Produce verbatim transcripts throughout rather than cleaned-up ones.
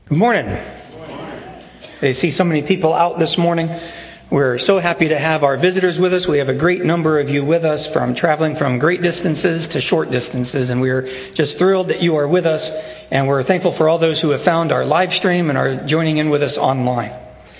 Good morning. I see so many people out this morning. We're so happy to have our visitors with us. We have a great number of you with us from traveling from great distances to short distances, and we're just thrilled that you are with us. And we're thankful for all those who have found our live stream and are joining in with us online.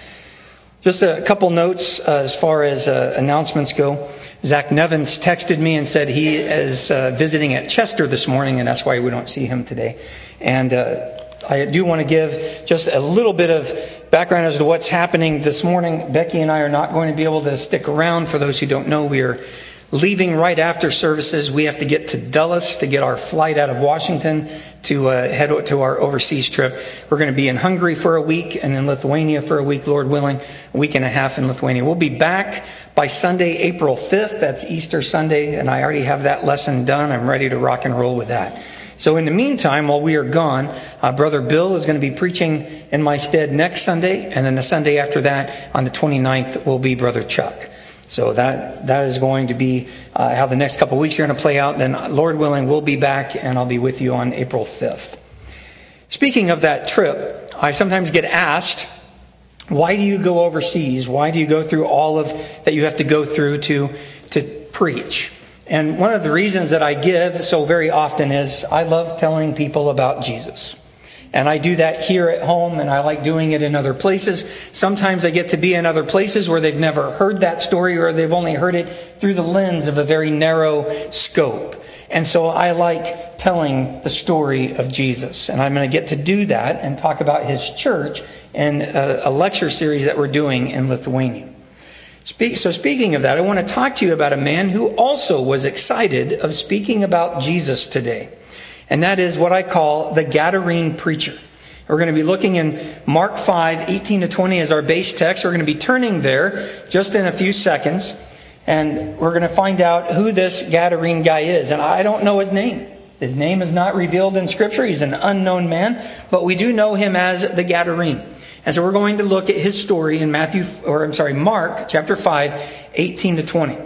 Just a couple notes uh, as far as uh, announcements go. Zach Nevins texted me and said he is uh, visiting at Chester this morning, and that's why we don't see him today. And uh, I do want to give just a little bit of background as to what's happening this morning. Becky and I are not going to be able to stick around. For those who don't know, we are leaving right after services. We have to get to Dulles to get our flight out of Washington to uh, head to our overseas trip. We're going to be in Hungary for a week and in Lithuania for a week, Lord willing, a week and a half in Lithuania. We'll be back by Sunday, April fifth. That's Easter Sunday, and I already have that lesson done. I'm ready to rock and roll with that. So in the meantime, while we are gone, uh, Brother Bill is going to be preaching in my stead next Sunday, and then the Sunday after that, on the twenty-ninth, will be Brother Chuck. So that that is going to be uh, how the next couple of weeks are going to play out. Then, Lord willing, we'll be back, and I'll be with you on April fifth. Speaking of that trip, I sometimes get asked, why do you go overseas? Why do you go through all of that you have to go through to to preach? And one of the reasons that I give so very often is I love telling people about Jesus. And I do that here at home, and I like doing it in other places. Sometimes I get to be in other places where they've never heard that story, or they've only heard it through the lens of a very narrow scope. And so I like telling the story of Jesus. And I'm going to get to do that and talk about his church in a, a lecture series that we're doing in Lithuania. Speak, so speaking of that, I want to talk to you about a man who also was excited of speaking about Jesus today. And that is what I call the Gadarene preacher. We're going to be looking in Mark five, eighteen to twenty as our base text. We're going to be turning there just in a few seconds. And we're going to find out who this Gadarene guy is. And I don't know his name. His name is not revealed in Scripture. He's an unknown man. But we do know him as the Gadarene. And so we're going to look at his story in Matthew, or I'm sorry, Mark chapter five, eighteen to twenty.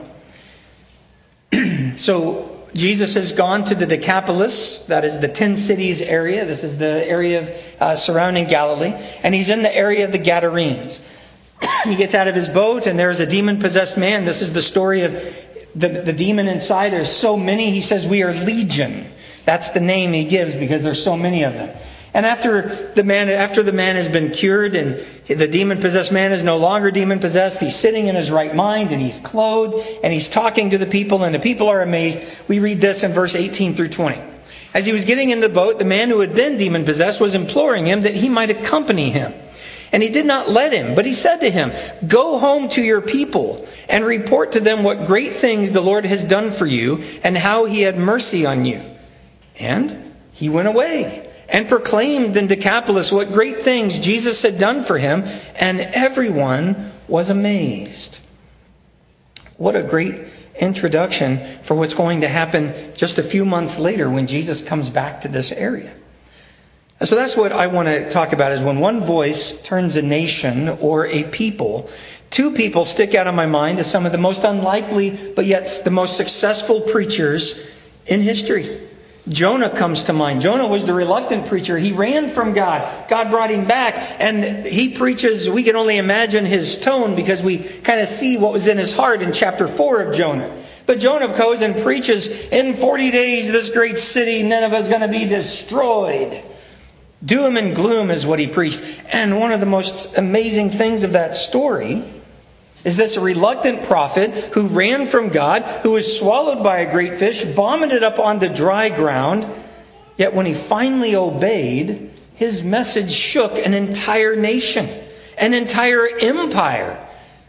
So Jesus has gone to the Decapolis, that is the ten cities area. This is the area of uh, surrounding Galilee. And he's in the area of the Gadarenes. He gets out of his boat, and there's a demon-possessed man. This is the story of the, the demon inside. There's so many. He says we are legion. That's the name he gives because there's so many of them. And after the man, after the man has been cured and the demon-possessed man is no longer demon-possessed, he's sitting in his right mind and he's clothed and he's talking to the people, and the people are amazed. We read this in verse eighteen through twenty. As he was getting in the boat, the man who had been demon-possessed was imploring him that he might accompany him. And he did not let him, but he said to him, "Go home to your people and report to them what great things the Lord has done for you and how he had mercy on you." And he went away and proclaimed in Decapolis what great things Jesus had done for him, and everyone was amazed. What a great introduction for what's going to happen just a few months later when Jesus comes back to this area. And so that's what I want to talk about, is when one voice turns a nation or a people. Two people stick out in my mind as some of the most unlikely, but yet the most successful preachers in history. Jonah comes to mind. Jonah was the reluctant preacher. He ran from God. God brought him back. And he preaches, we can only imagine his tone because we kind of see what was in his heart in chapter four of Jonah. But Jonah goes and preaches, in forty days this great city, Nineveh, is going to be destroyed. Doom and gloom is what he preached. And one of the most amazing things of that story is this reluctant prophet who ran from God, who was swallowed by a great fish, vomited up onto dry ground. Yet when he finally obeyed, his message shook an entire nation, an entire empire.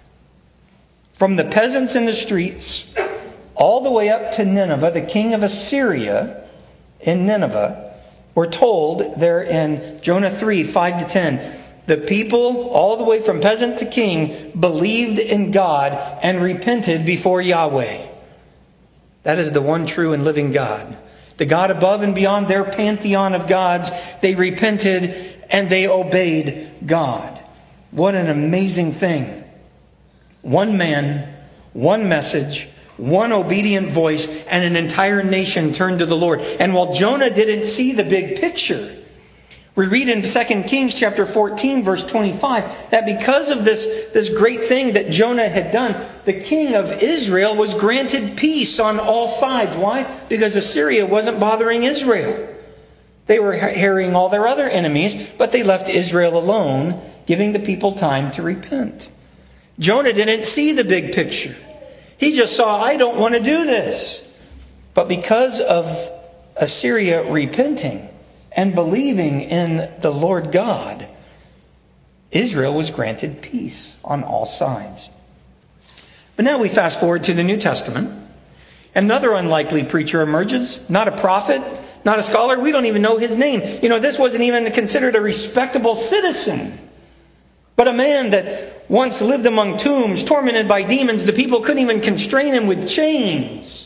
From the peasants in the streets all the way up to Nineveh, the king of Assyria in Nineveh. We're told there in Jonah three, five to ten, the people, all the way from peasant to king, believed in God and repented before Yahweh. That is the one true and living God. The God above and beyond their pantheon of gods. They repented and they obeyed God. What an amazing thing. One man, one message, one obedient voice, and an entire nation turned to the Lord. And while Jonah didn't see the big picture, We read in Second Kings chapter fourteen, verse twenty-five, that because of this, this great thing that Jonah had done, the king of Israel was granted peace on all sides. Why? Because Assyria wasn't bothering Israel. They were harrying all their other enemies, but they left Israel alone, giving the people time to repent. Jonah didn't see the big picture. He just saw, I don't want to do this. But because of Assyria repenting and believing in the Lord God, Israel was granted peace on all sides. But now we fast forward to the New Testament. Another unlikely preacher emerges, not a prophet, not a scholar. We don't even know his name. You know, this wasn't even considered a respectable citizen, but a man that once lived among tombs, tormented by demons. The people couldn't even constrain him with chains.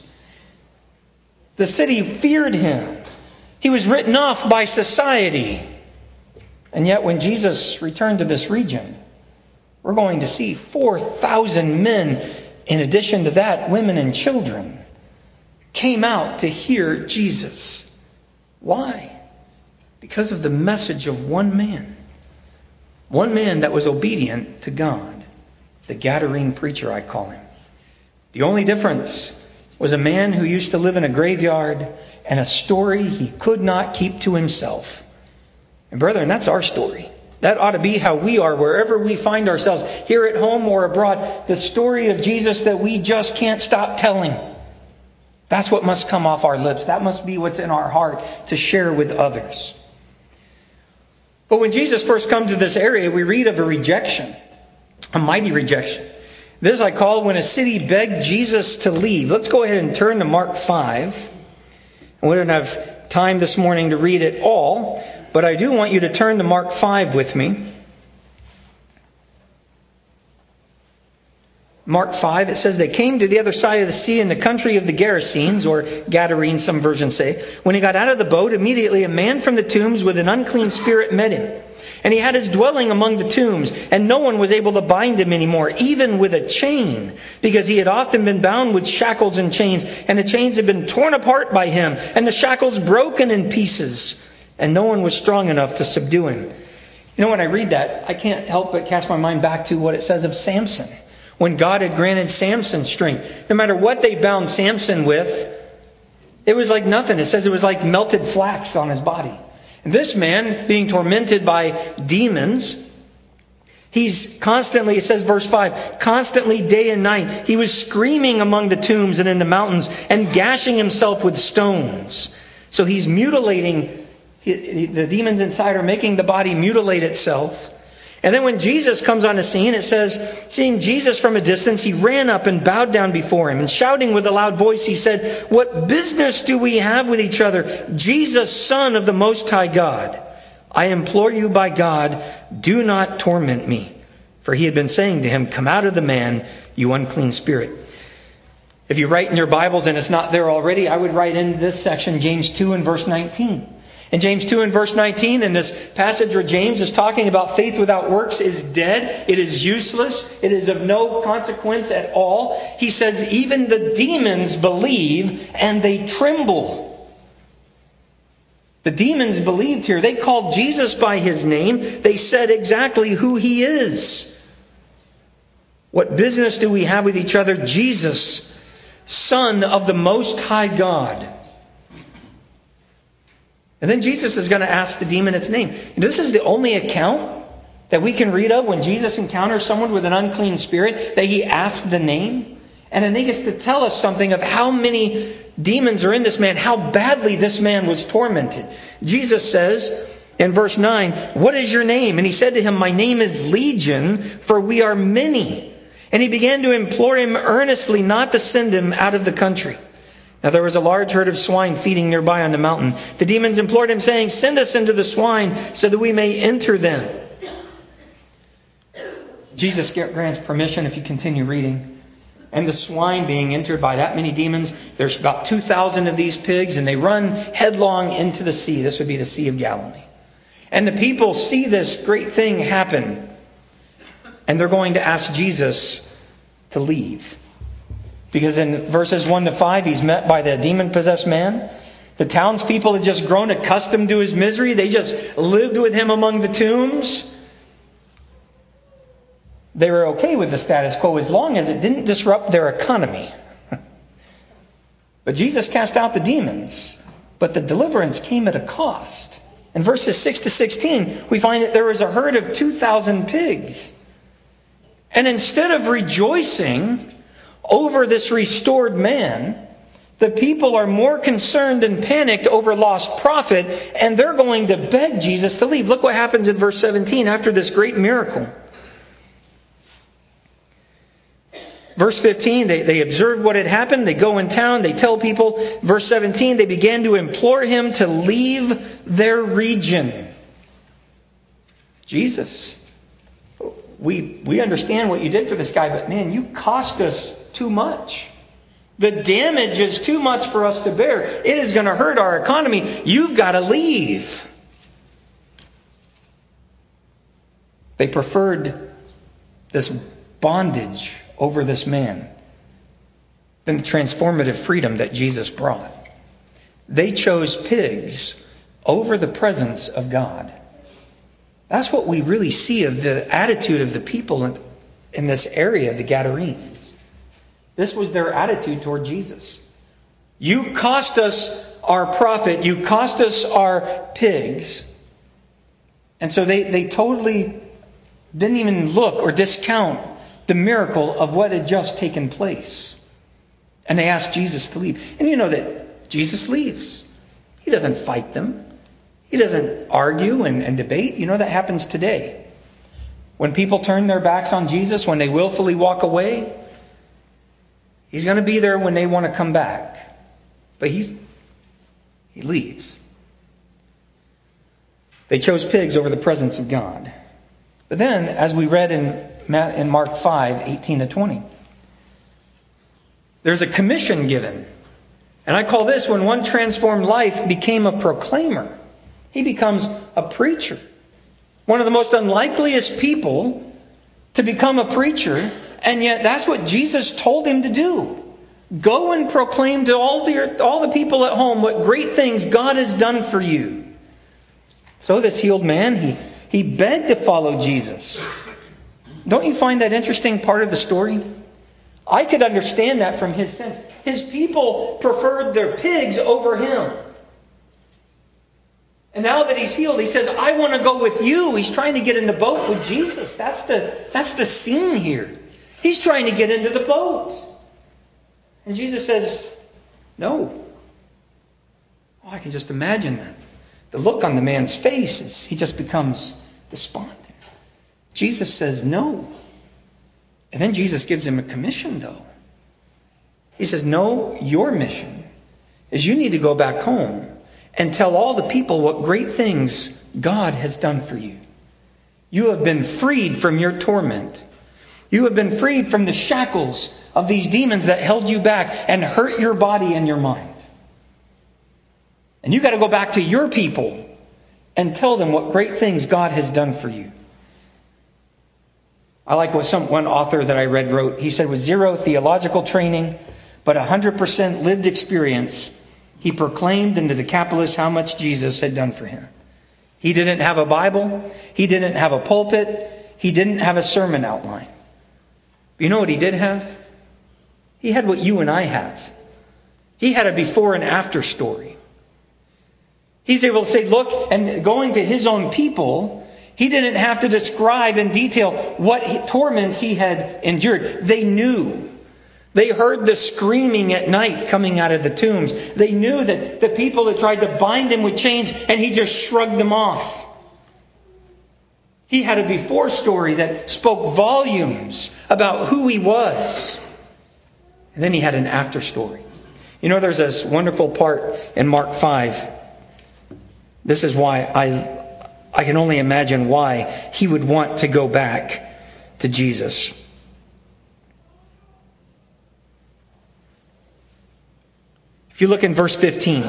The city feared him. He was written off by society. And yet when Jesus returned to this region, we're going to see four thousand men, in addition to that, women and children, came out to hear Jesus. Why? Because of the message of one man. One man that was obedient to God. The Gadarene preacher, I call him. The only difference was a man who used to live in a graveyard and a story he could not keep to himself. And brethren, that's our story. That ought to be how we are wherever we find ourselves, here at home or abroad. The story of Jesus that we just can't stop telling. That's what must come off our lips. That must be what's in our heart to share with others. But when Jesus first comes to this area, we read of a rejection. A mighty rejection. This I call when a city begged Jesus to leave. Let's go ahead and turn to Mark five. We don't have time this morning to read it all, but I do want you to turn to Mark five with me. Mark five, it says, they came to the other side of the sea in the country of the Gerasenes, or Gadarenes, some versions say. When he got out of the boat, immediately a man from the tombs with an unclean spirit met him. And he had his dwelling among the tombs, and no one was able to bind him anymore, even with a chain, because he had often been bound with shackles and chains, and the chains had been torn apart by him, and the shackles broken in pieces, and no one was strong enough to subdue him. You know, when I read that, I can't help but cast my mind back to what it says of Samson. When God had granted Samson strength, no matter what they bound Samson with, it was like nothing. It says it was like melted flax on his body. And this man, being tormented by demons, he's constantly, it says verse five, constantly day and night, he was screaming among the tombs and in the mountains and gashing himself with stones. So he's mutilating, the demons inside are making the body mutilate itself. And then when Jesus comes on the scene, it says, seeing Jesus from a distance, he ran up and bowed down before him. And shouting with a loud voice, he said, what business do we have with each other? Jesus, Son of the Most High God, I implore you by God, do not torment me. For he had been saying to him, come out of the man, you unclean spirit. If you write in your Bibles and it's not there already, I would write in this section, James two and verse nineteen. In James two and verse nineteen, in this passage where James is talking about faith without works is dead. It is useless. It is of no consequence at all. He says even the demons believe and they tremble. The demons believed here. They called Jesus by his name. They said exactly who he is. What business do we have with each other? Jesus, Son of the Most High God. And then Jesus is going to ask the demon its name. And this is the only account that we can read of when Jesus encounters someone with an unclean spirit, that he asks the name. And then he gets to tell us something of how many demons are in this man, how badly this man was tormented. Jesus says in verse nine, what is your name? And he said to him, my name is Legion, for we are many. And he began to implore him earnestly not to send him out of the country. Now there was a large herd of swine feeding nearby on the mountain. The demons implored him, saying, send us into the swine so that we may enter them. Jesus grants permission if you continue reading. And the swine being entered by that many demons, there's about two thousand of these pigs, and they run headlong into the sea. This would be the Sea of Galilee. And the people see this great thing happen. And they're going to ask Jesus to leave. Because in verses one to five, he's met by the demon-possessed man. The townspeople had just grown accustomed to his misery. They just lived with him among the tombs. They were okay with the status quo as long as it didn't disrupt their economy. But Jesus cast out the demons. But the deliverance came at a cost. In verses six to sixteen, we find that there was a herd of two thousand pigs. And instead of rejoicing over this restored man, the people are more concerned and panicked over lost profit, and they're going to beg Jesus to leave. Look what happens in verse seventeen after this great miracle. Verse fifteen, they, they observed what had happened. They go in town. They tell people. Verse seventeen, they began to implore him to leave their region. Jesus, we, we understand what you did for this guy, but man, you cost us too much. The damage is too much for us to bear. It is going to hurt our economy. You've got to leave. They preferred this bondage over this man than the transformative freedom that Jesus brought. They chose pigs over the presence of God. That's what we really see of the attitude of the people in, in this area of the Gadarenes. This was their attitude toward Jesus. You cost us our profit. You cost us our pigs. And so they, they totally didn't even look or discount the miracle of what had just taken place. And they asked Jesus to leave. And you know that Jesus leaves. He doesn't fight them. He doesn't argue and, and debate. You know that happens today. When people turn their backs on Jesus, when they willfully walk away, He's going to be there when they want to come back. But he's, he leaves. They chose pigs over the presence of God. But then, as we read in, in Mark five, eighteen to twenty, there's a commission given. And I call this when one transformed life became a proclaimer. He becomes a preacher. One of the most unlikeliest people to become a preacher. And yet that's what Jesus told him to do. Go and proclaim to all the, all the people at home what great things God has done for you. So this healed man, he, he begged to follow Jesus. Don't you find that interesting part of the story? I could understand that from his sense. His people preferred their pigs over him. And now that he's healed, he says, I want to go with you. He's trying to get in the boat with Jesus. That's the, that's the scene here. He's trying to get into the boat. And Jesus says, no. Oh, I can just imagine that. The look on the man's face is he just becomes despondent. Jesus says no. And then Jesus gives him a commission, though. He says, no, your mission is you need to go back home and tell all the people what great things God has done for you. You have been freed from your torment. You have been freed from the shackles of these demons that held you back and hurt your body and your mind. And you got to go back to your people and tell them what great things God has done for you. I like what some one author that I read wrote. He said, with zero theological training, but one hundred percent lived experience, he proclaimed into the Decapolis how much Jesus had done for him. He didn't have a Bible. He didn't have a pulpit. He didn't have a sermon outline. You know what he did have? He had what you and I have. He had a before and after story. He's able to say, look, and going to his own people, he didn't have to describe in detail what torments he had endured. They knew. They heard the screaming at night coming out of the tombs. They knew that the people had tried to bind him with chains and he just shrugged them off. He had a before story that spoke volumes about who he was. And then he had an after story. You know, there's this wonderful part in Mark five. This is why I, I can only imagine why he would want to go back to Jesus. If you look in verse fifteen,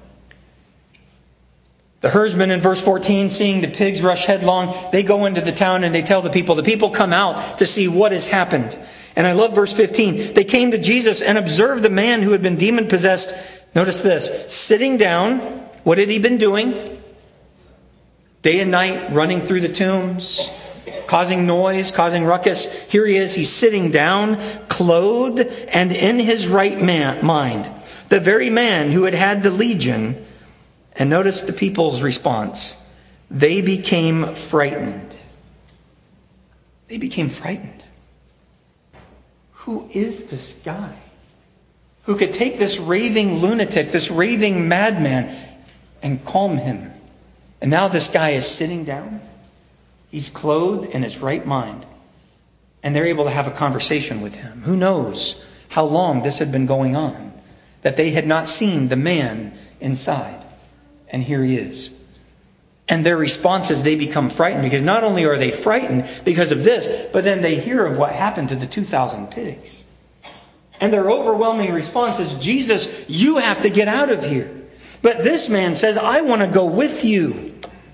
the herdsmen in verse fourteen, seeing the pigs rush headlong, they go into the town and they tell the people. The people come out to see what has happened. And I love verse fifteen. They came to Jesus and observed the man who had been demon-possessed. Notice this. Sitting down, what had he been doing? Day and night, running through the tombs, causing noise, causing ruckus. Here he is. He's sitting down, clothed and in his right man, mind. The very man who had had the legion. And notice the people's response. They became frightened. They became frightened. Who is this guy who could take this raving lunatic, this raving madman, and calm him? And now this guy is sitting down. He's clothed in his right mind. And they're able to have a conversation with him. Who knows how long this had been going on, that they had not seen the man inside. And here he is. And their response is they become frightened, because not only are they frightened because of this, but then they hear of what happened to the two thousand pigs. And their overwhelming response is, Jesus, you have to get out of here. But this man says, I want to go with you.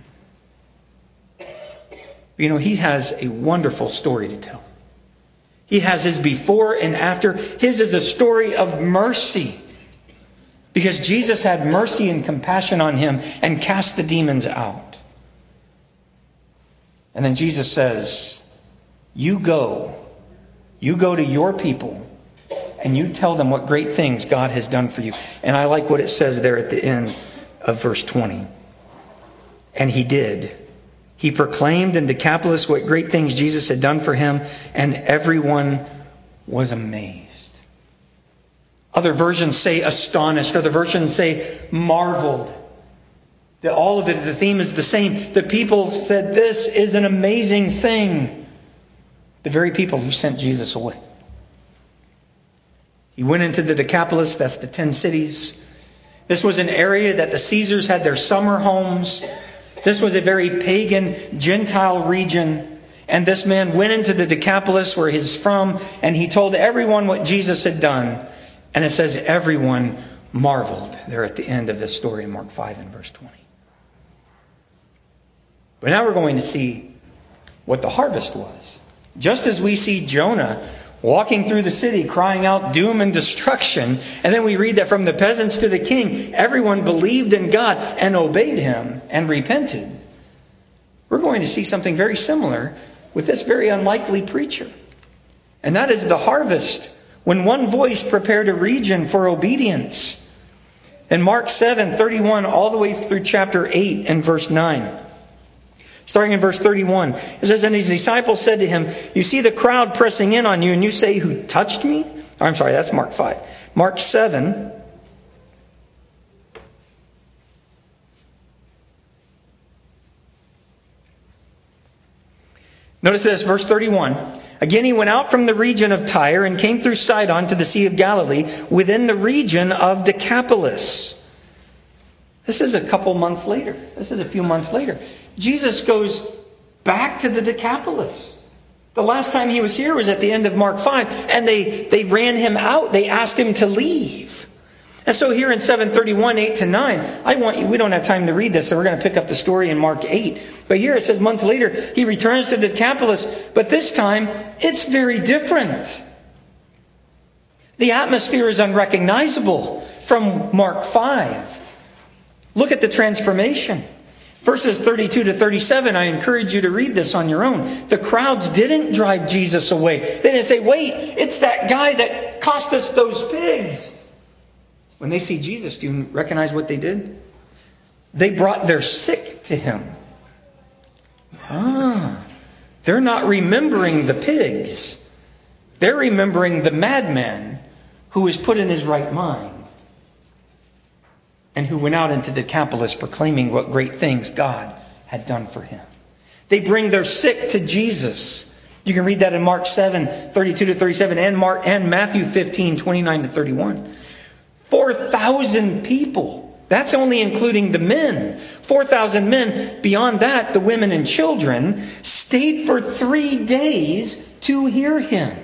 You know, he has a wonderful story to tell. He has his before and after. His is a story of mercy. Because Jesus had mercy and compassion on him and cast the demons out. And then Jesus says, you go. You go to your people and you tell them what great things God has done for you. And I like what it says there at the end of verse twenty. And he did. He proclaimed in Decapolis what great things Jesus had done for him, and everyone was amazed. Other versions say astonished. Other versions say marveled. That all of it, the theme is the same. The people said, this is an amazing thing. The very people who sent Jesus away. He went into the Decapolis, that's the ten cities. This was an area that the Caesars had their summer homes. This was a very pagan, Gentile region. And this man went into the Decapolis where he's from, and he told everyone what Jesus had done. And it says everyone marveled there at the end of this story in Mark five and verse twenty. But now we're going to see what the harvest was. Just as we see Jonah walking through the city crying out doom and destruction, and then we read that from the peasants to the king, everyone believed in God and obeyed him and repented. We're going to see something very similar with this very unlikely preacher. And that is the harvest. When one voice prepared a region for obedience. In Mark seven, thirty-one, all the way through chapter eight and verse nine. Starting in verse thirty-one, it says, and his disciples said to him, you see the crowd pressing in on you, and you say, who touched me? Oh, I'm sorry, that's Mark five. Mark seven. Notice this, verse thirty-one. Again, he went out from the region of Tyre and came through Sidon to the Sea of Galilee within the region of Decapolis. This is a couple months later. This is a few months later. Jesus goes back to the Decapolis. The last time he was here was at the end of Mark five, and they, they ran him out. They asked him to leave. And so here in seven thirty-one, eight to nine, I want you, we don't have time to read this, so we're going to pick up the story in Mark eight. But here it says months later, he returns to Decapolis, but this time it's very different. The atmosphere is unrecognizable from Mark five. Look at the transformation. Verses thirty-two to thirty-seven, I encourage you to read this on your own. The crowds didn't drive Jesus away. They didn't say, wait, it's that guy that cost us those pigs. When they see Jesus, do you recognize what they did? They brought their sick to him. Ah, they're not remembering the pigs. They're remembering the madman who was put in his right mind and who went out into the Decapolis proclaiming what great things God had done for him. They bring their sick to Jesus. You can read that in Mark seven, thirty-two to thirty-seven, and Mark and Matthew fifteen, twenty-nine to thirty-one. Four thousand people. That's only including the men. Four thousand men. Beyond that, the women and children stayed for three days to hear him.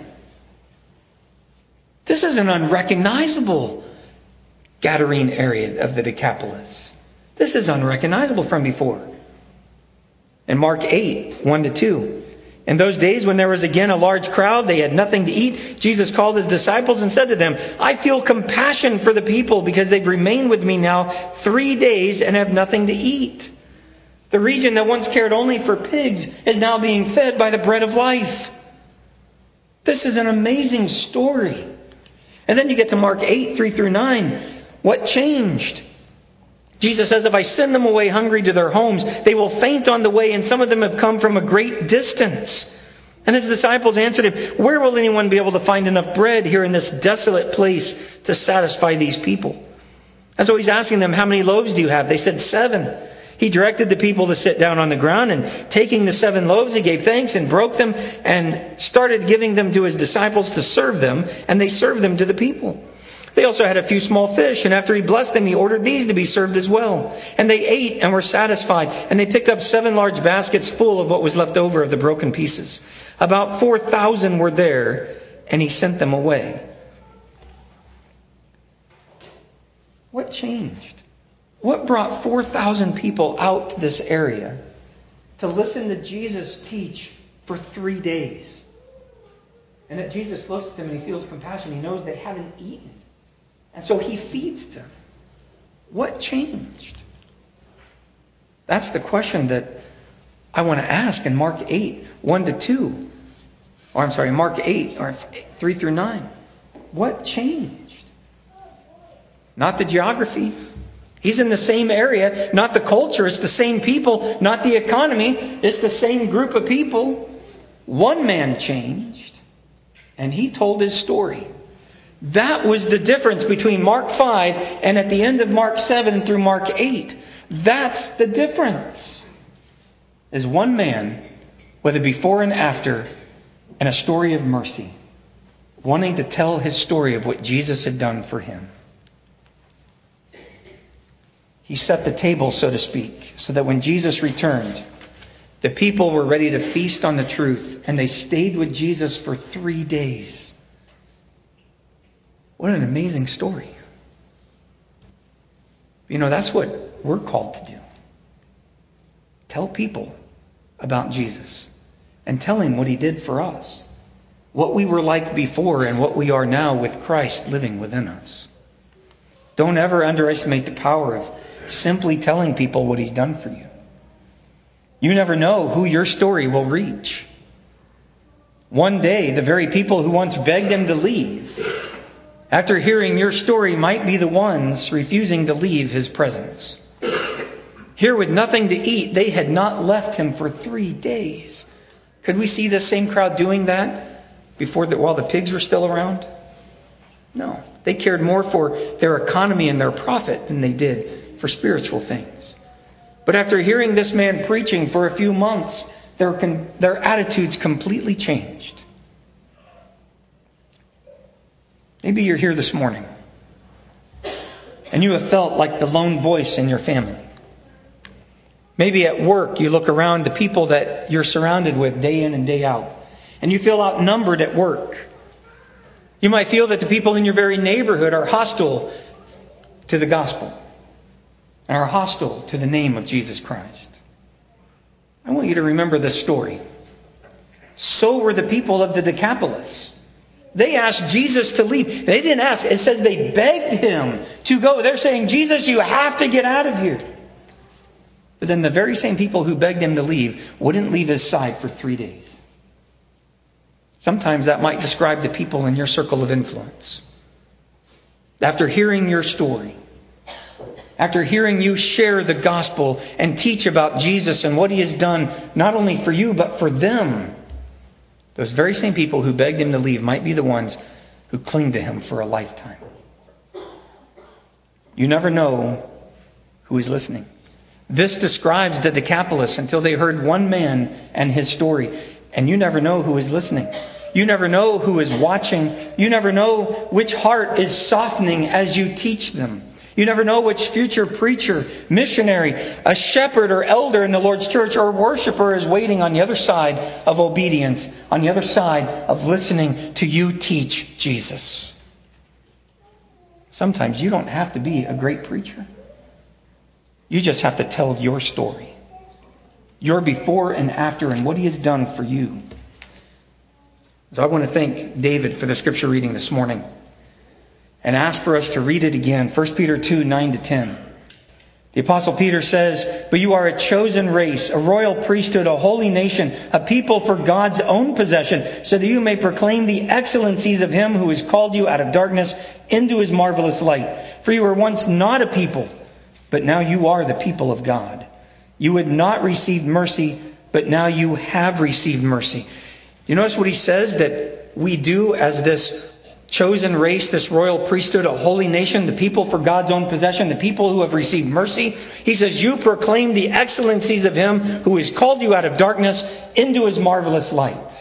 This is an unrecognizable Gadarene area of the Decapolis. This is unrecognizable from before. In Mark eight, one to two. In those days when there was again a large crowd, they had nothing to eat. Jesus called his disciples and said to them, I feel compassion for the people because they've remained with me now three days and have nothing to eat. The region that once cared only for pigs is now being fed by the bread of life. This is an amazing story. And then you get to Mark eight, three through nine. What changed? Jesus says, if I send them away hungry to their homes, they will faint on the way, and some of them have come from a great distance. And his disciples answered him, where will anyone be able to find enough bread here in this desolate place to satisfy these people? And so he's asking them, how many loaves do you have? They said, seven. He directed the people to sit down on the ground, and taking the seven loaves, he gave thanks and broke them and started giving them to his disciples to serve them, and they served them to the people. They also had a few small fish, and after he blessed them, he ordered these to be served as well. And they ate and were satisfied, and they picked up seven large baskets full of what was left over of the broken pieces. About four thousand were there, and he sent them away. What changed? What brought four thousand people out to this area to listen to Jesus teach for three days? And that Jesus looks at them and he feels compassion. He knows they haven't eaten. And so he feeds them. What changed? That's the question that I want to ask in Mark eight, one to two. Or I'm sorry, Mark eight, or three through nine. What changed? Not the geography. He's in the same area, not the culture. It's the same people, not the economy. It's the same group of people. One man changed, and he told his story. That was the difference between Mark five and at the end of Mark seven through Mark eight. That's the difference. Is one man with a before and after and a story of mercy, wanting to tell his story of what Jesus had done for him. He set the table, so to speak, so that when Jesus returned, the people were ready to feast on the truth, and they stayed with Jesus for three days. What an amazing story. You know, that's what we're called to do. Tell people about Jesus and tell him what he did for us. What we were like before and what we are now with Christ living within us. Don't ever underestimate the power of simply telling people what he's done for you. You never know who your story will reach. One day, the very people who once begged him to leave, after hearing your story, might be the ones refusing to leave his presence. Here with nothing to eat, they had not left him for three days. Could we see this same crowd doing that before the, while the pigs were still around? No. They cared more for their economy and their profit than they did for spiritual things. But after hearing this man preaching for a few months, their, their attitudes completely changed. Maybe you're here this morning and you have felt like the lone voice in your family. Maybe at work you look around the people that you're surrounded with day in and day out, and you feel outnumbered at work. You might feel that the people in your very neighborhood are hostile to the gospel and are hostile to the name of Jesus Christ. I want you to remember this story. So were the people of the Decapolis. They asked Jesus to leave. They didn't ask. It says they begged him to go. They're saying, Jesus, you have to get out of here. But then the very same people who begged him to leave wouldn't leave his side for three days. Sometimes that might describe the people in your circle of influence. After hearing your story, after hearing you share the gospel and teach about Jesus and what he has done, not only for you, but for them, those very same people who begged him to leave might be the ones who cling to him for a lifetime. You never know who is listening. This describes the Decapolis until they heard one man and his story. And you never know who is listening. You never know who is watching. You never know which heart is softening as you teach them. You never know which future preacher, missionary, a shepherd or elder in the Lord's church or worshiper is waiting on the other side of obedience, on the other side of listening to you teach Jesus. Sometimes you don't have to be a great preacher. You just have to tell your story. Your before and after and what he has done for you. So I want to thank David for the scripture reading this morning and ask for us to read it again. First Peter two, nine to ten. The Apostle Peter says, "But you are a chosen race, a royal priesthood, a holy nation, a people for God's own possession, so that you may proclaim the excellencies of Him who has called you out of darkness into His marvelous light. For you were once not a people, but now you are the people of God. You had not received mercy, but now you have received mercy." You notice what he says that we do as this chosen race, this royal priesthood, a holy nation, the people for God's own possession, the people who have received mercy. He says, you proclaim the excellencies of Him who has called you out of darkness into His marvelous light.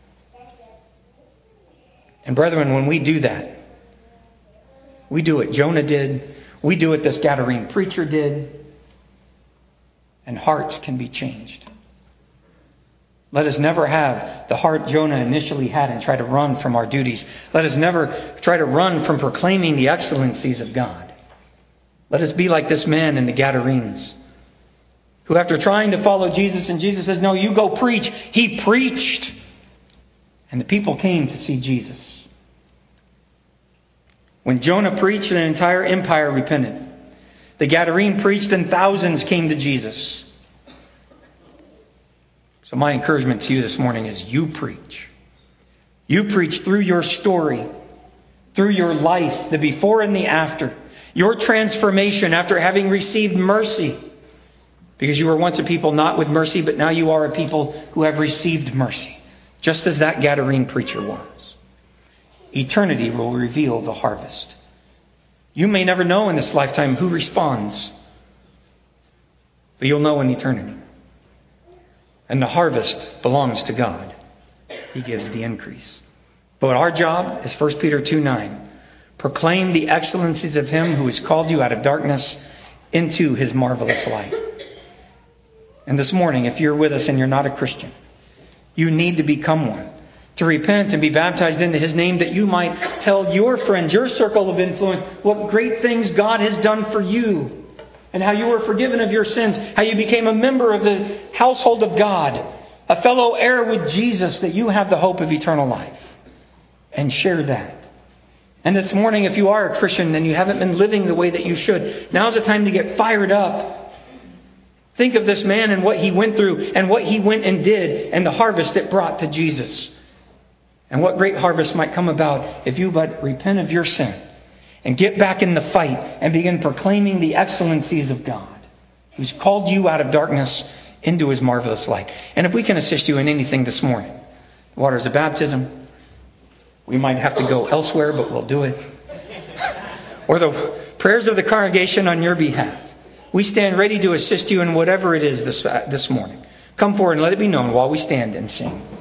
And brethren, when we do that, we do what Jonah did. We do what this Gadarene preacher did. And hearts can be changed. Let us never have the heart Jonah initially had and try to run from our duties. Let us never try to run from proclaiming the excellencies of God. Let us be like this man in the Gadarenes, who after trying to follow Jesus, and Jesus says, "No, you go preach," he preached. And the people came to see Jesus. When Jonah preached, an entire empire repented. The Gadarene preached and thousands came to Jesus. So my encouragement to you this morning is you preach. You preach through your story, through your life, the before and the after. Your transformation after having received mercy. Because you were once a people not with mercy, but now you are a people who have received mercy. Just as that Gadarene preacher was. Eternity will reveal the harvest. You may never know in this lifetime who responds. But you'll know in eternity. And the harvest belongs to God. He gives the increase. But our job is First Peter two nine. Proclaim the excellencies of Him who has called you out of darkness into His marvelous light. And this morning, if you're with us and you're not a Christian, you need to become one. To repent and be baptized into His name, that you might tell your friends, your circle of influence, what great things God has done for you. And how you were forgiven of your sins. How you became a member of the household of God. A fellow heir with Jesus, that you have the hope of eternal life. And share that. And this morning, if you are a Christian and you haven't been living the way that you should, now's the time to get fired up. Think of this man and what he went through and what he went and did and the harvest it brought to Jesus. And what great harvest might come about if you but repent of your sin. And get back in the fight and begin proclaiming the excellencies of God, who's called you out of darkness into His marvelous light. And if we can assist you in anything this morning, the waters of baptism, we might have to go elsewhere, but we'll do it. Or the prayers of the congregation on your behalf. We stand ready to assist you in whatever it is this, uh, this morning. Come forward and let it be known while we stand and sing.